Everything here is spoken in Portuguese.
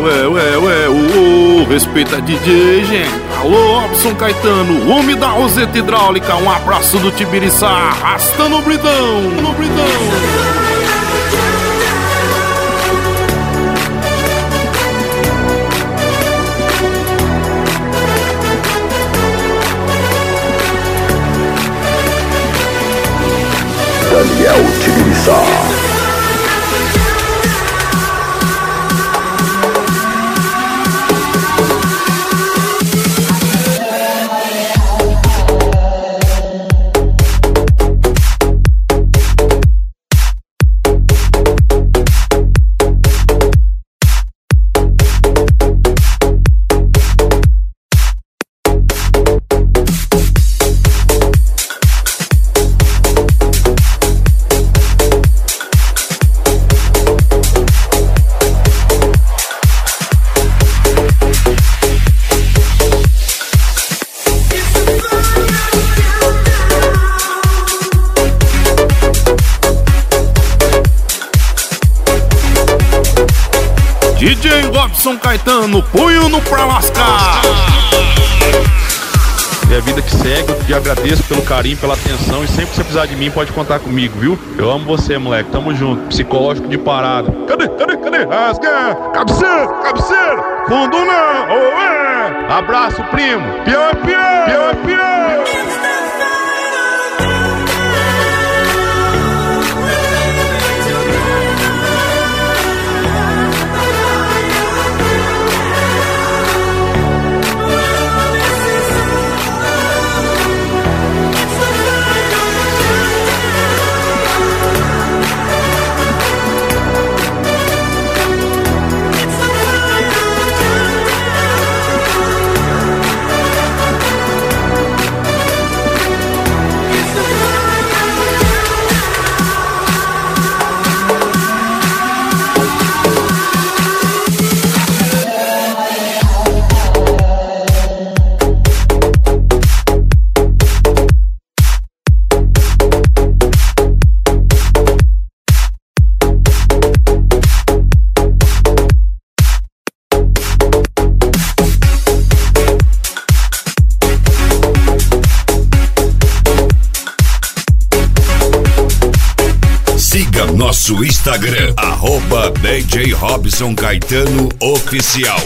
Respeita DJ, gente. Alô, Robson Caetano, homem da Roseta Hidráulica. Um abraço do Tibiriçá, arrastando o bridão, no bridão. Daniel Tibiriçá. DJ Robson Caetano, punho no pra lascar. E a vida que segue, eu te agradeço pelo carinho, pela atenção. E sempre que você precisar de mim, pode contar comigo, viu? Eu amo você, moleque, tamo junto. Psicológico de parada. Cadê? Rasga! Cabeceira! Fundo não! Oh, é! Abraço, primo! Pião! Siga nosso Instagram, @DJ Robson Caetano Oficial.